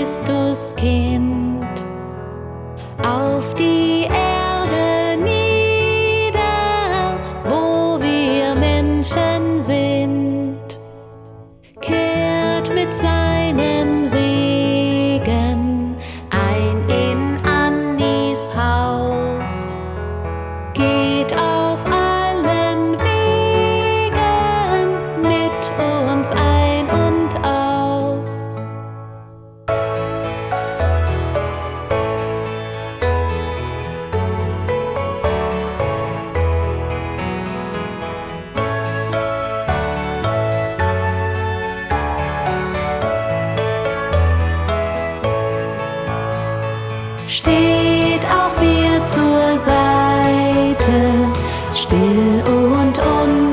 Christuskind auf die Erde nieder, wo wir Menschen sind, kehrt mit seinem Segen ein in Annis Haus, geht auf allen Wegen mit uns ein und aus. Steht auch mir zur Seite, still und